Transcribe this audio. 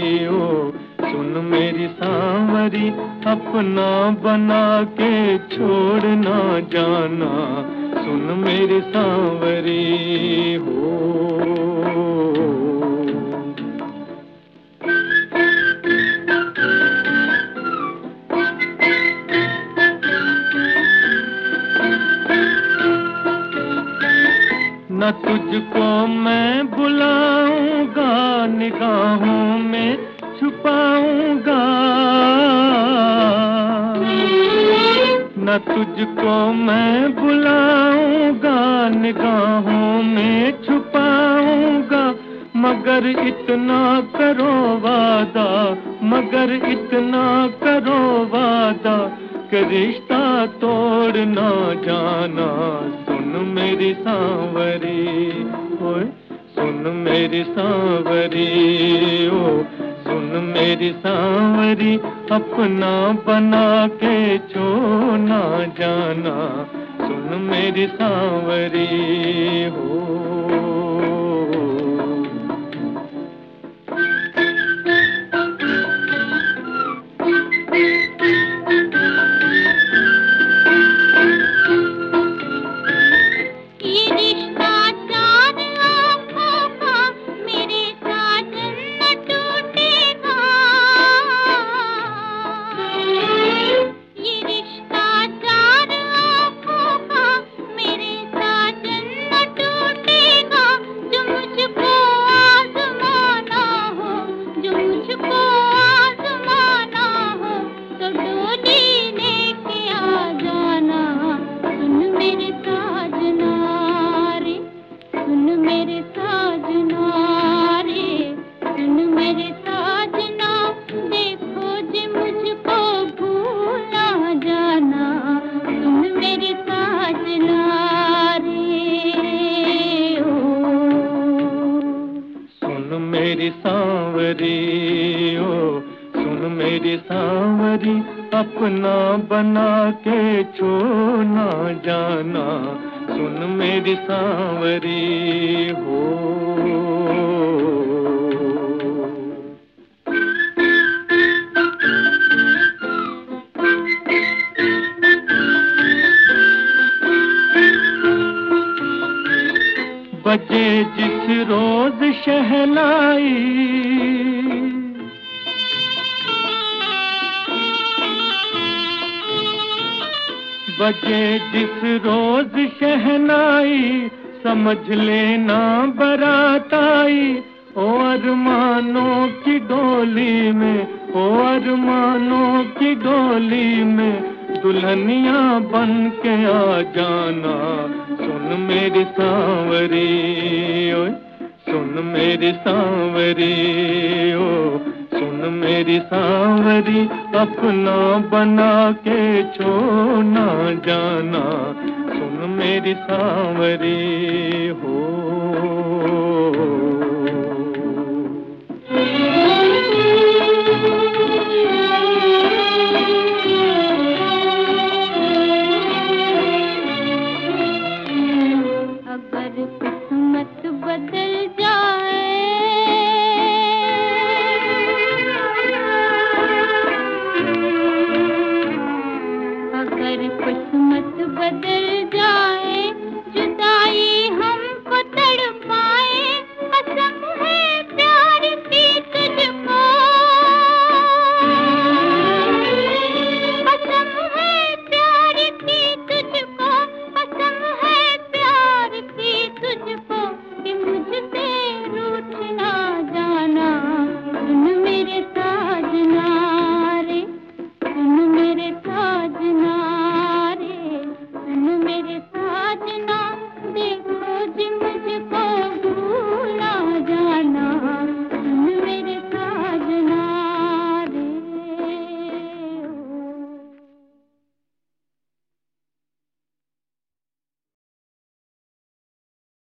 ओ सुन मेरी सांवरी, अपना बना के छोड़ ना जाना, सुन मेरी सांवरी हो। न तुझको मैं बुलाऊंगा, निगाहों में छुपाऊंगा, न तुझको मैं बुलाऊंगा, निगाहों में छुपाऊंगा, मगर इतना करो वादा, मगर इतना करो वादा कि रिश्ता तोड़ ना जाना, सुन मेरी सांवरी, ओए सुन मेरी सांवरी, ओ सुन मेरी सांवरी, अपना बना के छोड़ ना जाना, सुन मेरी सांवरी हो। मेरी सांवरी, ओ सुन मेरी सांवरी, अपना बना के छोड़ ना जाना, सुन मेरी सांवरी हो। बजे जिस रोज शहनाई, बजे जिस रोज शहनाई, समझ लेना बारात आई, ओ अरमानों की डोली में, ओ अरमानों की डोली में, दुल्हनिया बन के आ जाना, सुन मेरी सांवरी, ओए सुन मेरी सांवरी, ओ सुन मेरी सांवरी, अपना बना के छोड़ ना जाना, सुन मेरी सांवरी हो।